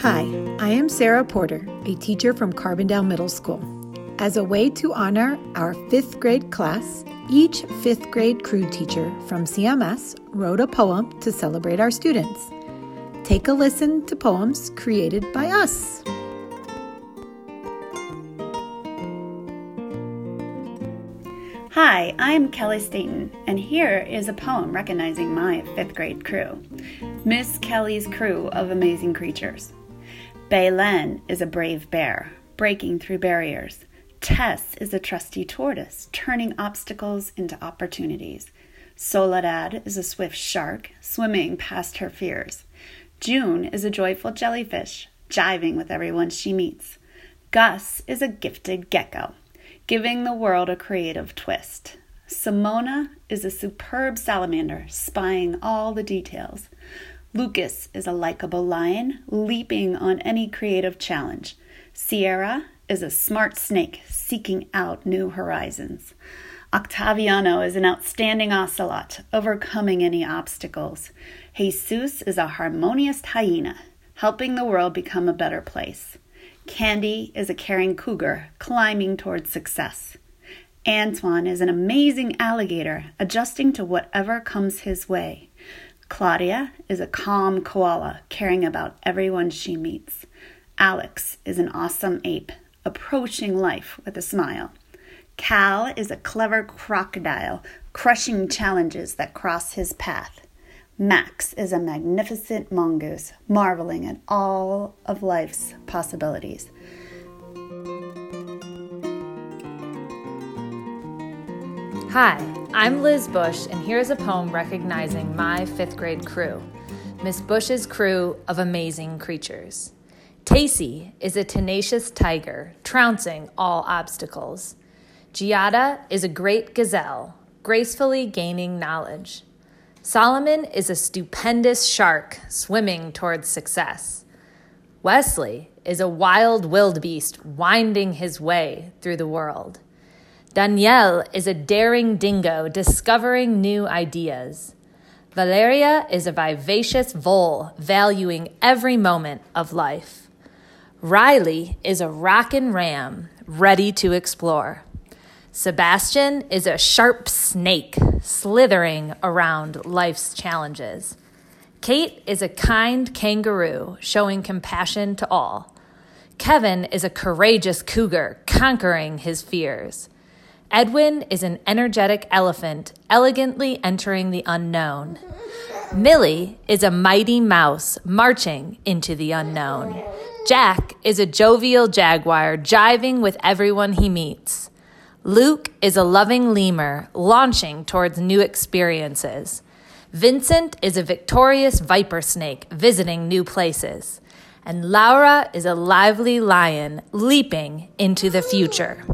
Hi, I am Sarah Porter, a teacher from Carbondale Middle School. As a way to honor our 5th grade class, each 5th grade crew teacher from CMS wrote a poem to celebrate our students. Take a listen to poems created by us. Hi, I'm Kelly Staten, and here is a poem recognizing my 5th grade crew. Miss Kelly's crew of amazing creatures. Baylen is a brave bear, breaking through barriers. Tess is a trusty tortoise, turning obstacles into opportunities. Soledad is a swift shark, swimming past her fears. June is a joyful jellyfish, jiving with everyone she meets. Gus is a gifted gecko, giving the world a creative twist. Simona is a superb salamander, spying all the details. Lucas is a likable lion, leaping on any creative challenge. Sierra is a smart snake, seeking out new horizons. Octaviano is an outstanding ocelot, overcoming any obstacles. Jesus is a harmonious hyena, helping the world become a better place. Candy is a caring cougar, climbing towards success. Antoine is an amazing alligator, adjusting to whatever comes his way. Claudia is a calm koala, caring about everyone she meets. Alex is an awesome ape, approaching life with a smile. Cal is a clever crocodile, crushing challenges that cross his path. Max is a magnificent mongoose, marveling at all of life's possibilities. Hi, I'm Liz Bush, and here's a poem recognizing my 5th grade crew, Miss Bush's crew of amazing creatures. Tacy is a tenacious tiger, trouncing all obstacles. Giada is a great gazelle, gracefully gaining knowledge. Solomon is a stupendous shark, swimming towards success. Wesley is a wild wildebeest, winding his way through the world. Danielle is a daring dingo, discovering new ideas. Valeria is a vivacious vole, valuing every moment of life. Riley is a rockin' ram, ready to explore. Sebastian is a sharp snake, slithering around life's challenges. Kate is a kind kangaroo, showing compassion to all. Kevin is a courageous cougar, conquering his fears. Edwin is an energetic elephant, elegantly entering the unknown. Millie is a mighty mouse, marching into the unknown. Jack is a jovial jaguar, jiving with everyone he meets. Luke is a loving lemur, launching towards new experiences. Vincent is a victorious viper snake, visiting new places. And Laura is a lively lion, leaping into the future.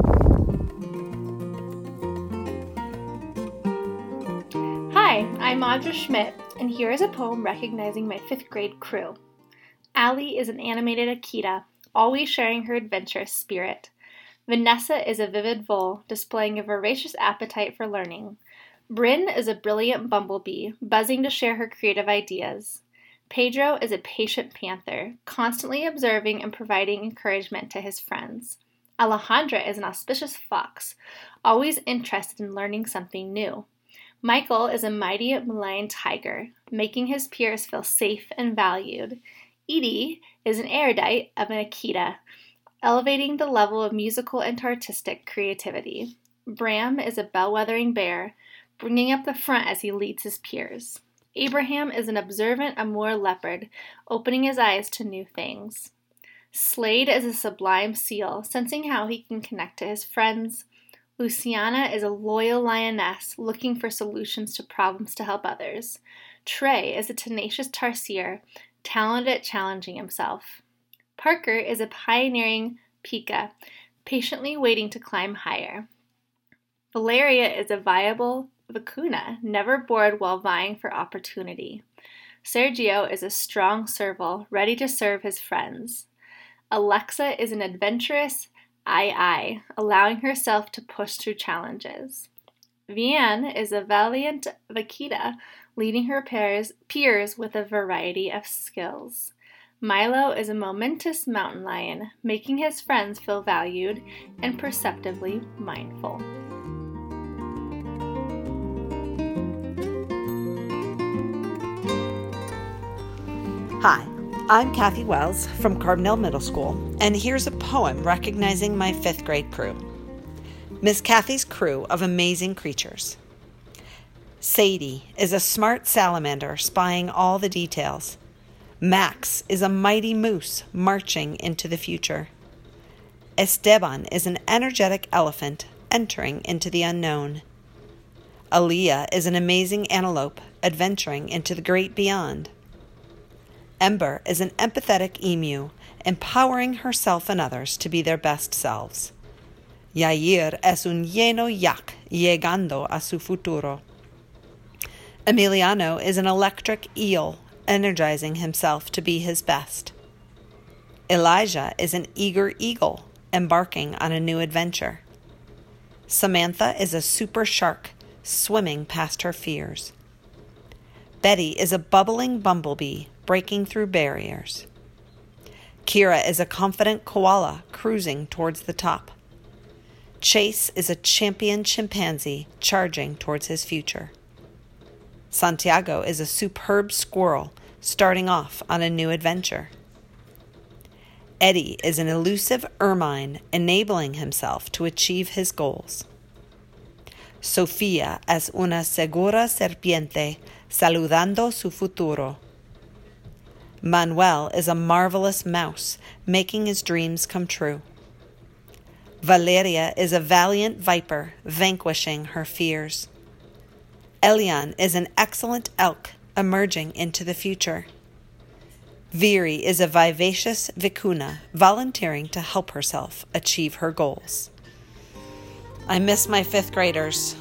Hi, I'm Audra Schmidt, and here is a poem recognizing my 5th grade crew. Allie is an animated Akita, always sharing her adventurous spirit. Vanessa is a vivid vole, displaying a voracious appetite for learning. Bryn is a brilliant bumblebee, buzzing to share her creative ideas. Pedro is a patient panther, constantly observing and providing encouragement to his friends. Alejandra is an auspicious fox, always interested in learning something new. Michael is a mighty Malayan tiger, making his peers feel safe and valued. Edie is an erudite of an Akita, elevating the level of musical and artistic creativity. Bram is a bellwethering bear, bringing up the front as he leads his peers. Abraham is an observant Amur leopard, opening his eyes to new things. Slade is a sublime seal, sensing how he can connect to his friends. Luciana is a loyal lioness, looking for solutions to problems to help others. Trey is a tenacious tarsier, talented at challenging himself. Parker is a pioneering pika, patiently waiting to climb higher. Valeria is a viable vicuna, never bored while vying for opportunity. Sergio is a strong serval, ready to serve his friends. Alexa is an adventurous allowing herself to push through challenges. Vianne is a valiant vaquita, leading her peers with a variety of skills. Milo is a momentous mountain lion, making his friends feel valued and perceptively mindful. Hi, I'm Kathy Wells from Carbondale Middle School, and here's a poem recognizing my 5th grade crew. Miss Kathy's crew of amazing creatures. Sadie is a smart salamander spying all the details. Max is a mighty moose marching into the future. Esteban is an energetic elephant entering into the unknown. Aaliyah is an amazing antelope adventuring into the great beyond. Ember is an empathetic emu empowering herself and others to be their best selves. Yair es un lleno yak llegando a su futuro. Emiliano is an electric eel energizing himself to be his best. Elijah is an eager eagle embarking on a new adventure. Samantha is a super shark swimming past her fears. Betty is a bubbling bumblebee breaking through barriers. Kira is a confident koala cruising towards the top. Chase is a champion chimpanzee charging towards his future. Santiago is a superb squirrel starting off on a new adventure. Eddie is an elusive ermine enabling himself to achieve his goals. Sofia es una segura serpiente saludando su futuro. Manuel is a marvelous mouse making his dreams come true. Valeria is a valiant viper vanquishing her fears. Elian is an excellent elk emerging into the future. Viri is a vivacious vicuna volunteering to help herself achieve her goals. I miss my 5th graders.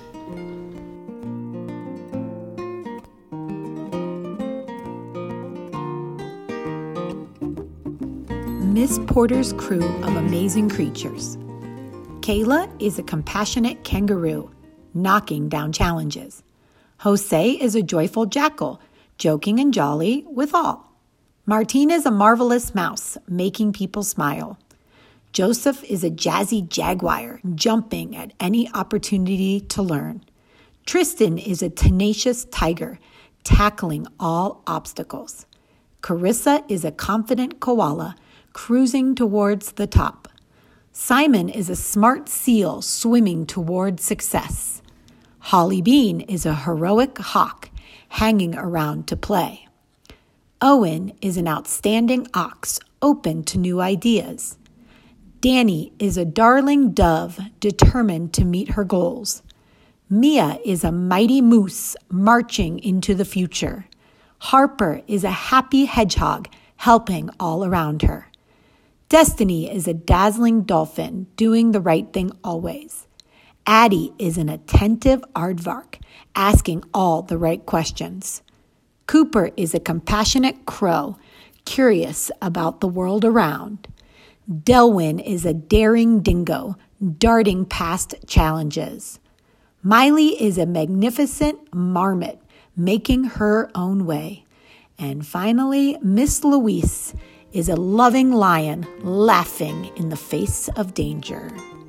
Miss Porter's crew of amazing creatures. Kayla is a compassionate kangaroo, knocking down challenges. Jose is a joyful jackal, joking and jolly with all. Martine is a marvelous mouse, making people smile. Joseph is a jazzy jaguar, jumping at any opportunity to learn. Tristan is a tenacious tiger, tackling all obstacles. Carissa is a confident koala, cruising towards the top. Simon is a smart seal swimming toward success. Holly Bean is a heroic hawk hanging around to play. Owen is an outstanding ox open to new ideas. Danny is a darling dove determined to meet her goals. Mia is a mighty moose marching into the future. Harper is a happy hedgehog helping all around her. Destiny is a dazzling dolphin doing the right thing always. Addie is an attentive aardvark asking all the right questions. Cooper is a compassionate crow curious about the world around. Delwyn is a daring dingo darting past challenges. Miley is a magnificent marmot making her own way. And finally, Miss Louise is a loving lion laughing in the face of danger.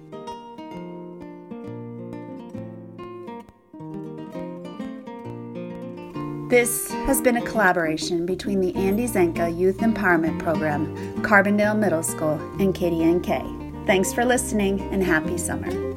This has been a collaboration between the Andy Zenka Youth Empowerment Program, Carbondale Middle School, and KDNK. Thanks for listening and happy summer.